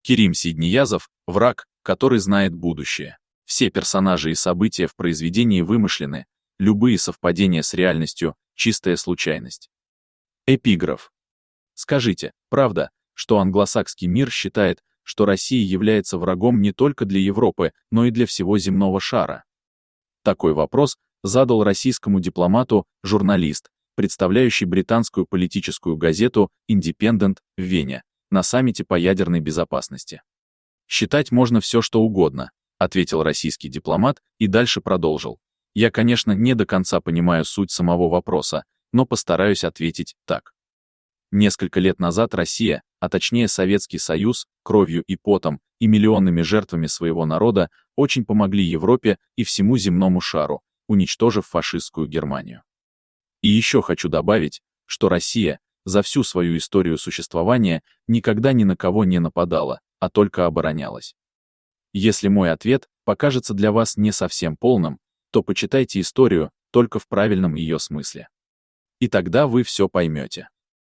Керим Сидниязов – враг, который знает будущее. Все персонажи и события в произведении вымышлены, любые совпадения с реальностью – чистая случайность. Эпиграф. Скажите, правда, что англосакский мир считает, что Россия является врагом не только для Европы, но и для всего земного шара? Такой вопрос задал российскому дипломату журналист, представляющий британскую политическую газету «Индепендент» в Вене, на саммите по ядерной безопасности. «Считать можно все, что угодно», — ответил российский дипломат и дальше продолжил. «Я, конечно, не до конца понимаю суть самого вопроса, но постараюсь ответить так. Несколько лет назад Россия, а точнее Советский Союз, кровью и потом, и миллионными жертвами своего народа, очень помогли Европе и всему земному шару, уничтожив фашистскую Германию. И еще хочу добавить, что Россия за всю свою историю существования никогда ни на кого не нападала, а только оборонялась. Если мой ответ покажется для вас не совсем полным, то почитайте историю только в правильном ее смысле. И тогда вы все поймете.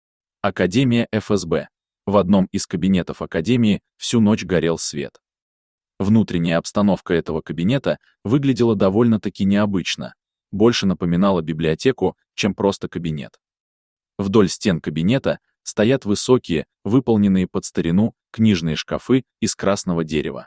Академия ФСБ. В одном из кабинетов Академии всю ночь горел свет. Внутренняя обстановка этого кабинета выглядела довольно-таки необычно, больше напоминала библиотеку, чем просто кабинет. Вдоль стен кабинета стоят высокие, выполненные под старину, книжные шкафы из красного дерева.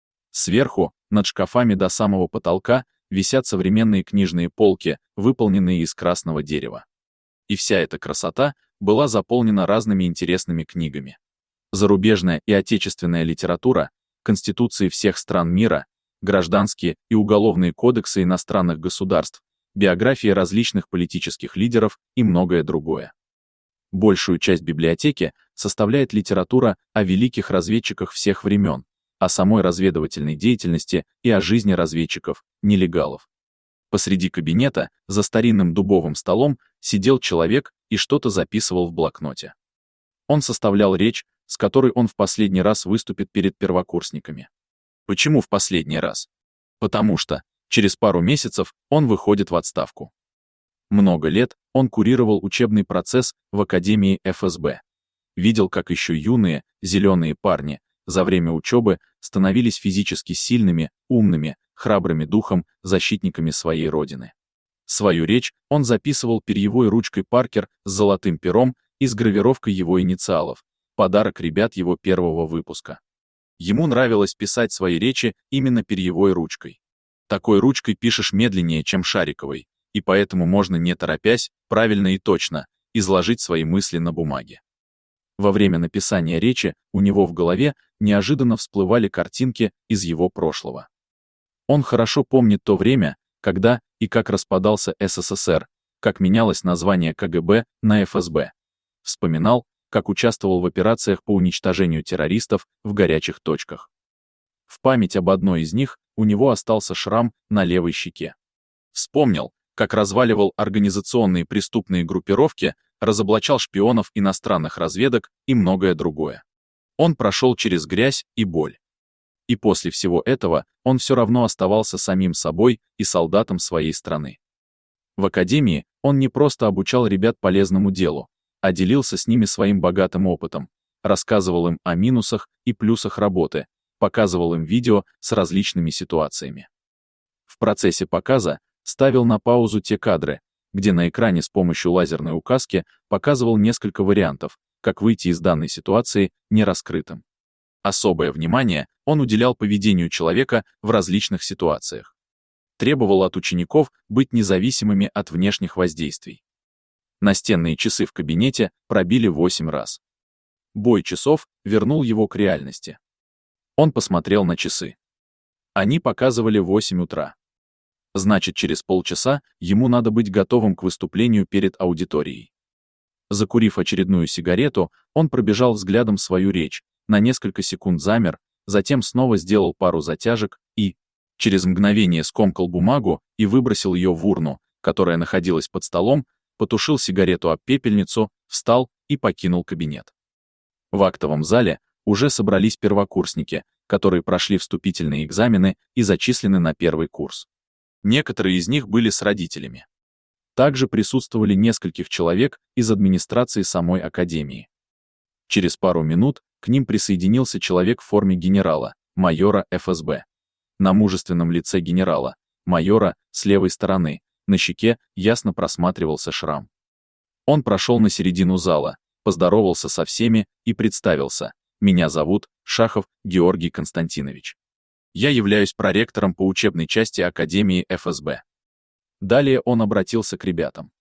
Сверху, над шкафами до самого потолка, висят современные книжные полки, выполненные из красного дерева. И вся эта красота была заполнена разными интересными книгами. Зарубежная и отечественная литература, конституции всех стран мира, гражданские и уголовные кодексы иностранных государств, биографии различных политических лидеров и многое другое. Большую часть библиотеки составляет литература о великих разведчиках всех времен, о самой разведывательной деятельности и о жизни разведчиков, нелегалов. Посреди кабинета, за старинным дубовым столом, сидел человек и что-то записывал в блокноте. Он составлял речь, с которой он в последний раз выступит перед первокурсниками. Почему в последний раз? Потому что через пару месяцев он выходит в отставку. Много лет он курировал учебный процесс в Академии ФСБ. Видел, как еще юные, зеленые парни за время учебы становились физически сильными, умными, храбрыми духом, защитниками своей родины. Свою речь он записывал перьевой ручкой Паркер с золотым пером и с гравировкой его инициалов, подарок ребят его первого выпуска. Ему нравилось писать свои речи именно перьевой ручкой. Такой ручкой пишешь медленнее, чем шариковой, и поэтому можно, не торопясь, правильно и точно изложить свои мысли на бумаге. Во время написания речи у него в голове неожиданно всплывали картинки из его прошлого. Он хорошо помнит то время, когда и как распадался СССР, как менялось название КГБ на ФСБ. Вспоминал, как участвовал в операциях по уничтожению террористов в горячих точках. В память об одной из них у него остался шрам на левой щеке. Вспомнил, как разваливал организационные преступные группировки, разоблачал шпионов иностранных разведок и многое другое. Он прошел через грязь и боль. И после всего этого он все равно оставался самим собой и солдатом своей страны. В Академии он не просто обучал ребят полезному делу, а делился с ними своим богатым опытом, рассказывал им о минусах и плюсах работы, показывал им видео с различными ситуациями. В процессе показа ставил на паузу те кадры, где на экране с помощью лазерной указки показывал несколько вариантов, как выйти из данной ситуации нераскрытым. Особое внимание он уделял поведению человека в различных ситуациях. Требовал от учеников быть независимыми от внешних воздействий. Настенные часы в кабинете пробили 8 раз. Бой часов вернул его к реальности. Он посмотрел на часы. Они показывали 8 утра. Значит, через полчаса ему надо быть готовым к выступлению перед аудиторией. Закурив очередную сигарету, он пробежал взглядом свою речь, на несколько секунд замер, затем снова сделал пару затяжек и, через мгновение скомкал бумагу и выбросил ее в урну, которая находилась под столом, потушил сигарету об пепельницу, встал и покинул кабинет. В актовом зале уже собрались первокурсники, которые прошли вступительные экзамены и зачислены на первый курс. Некоторые из них были с родителями. Также присутствовали нескольких человек из администрации самой Академии. Через пару минут к ним присоединился человек в форме генерала, майора ФСБ. На мужественном лице генерала, майора, с левой стороны, на щеке ясно просматривался шрам. Он прошел на середину зала, поздоровался со всеми и представился. Меня зовут Шахов Георгий Константинович. Я являюсь проректором по учебной части Академии ФСБ. Далее он обратился к ребятам.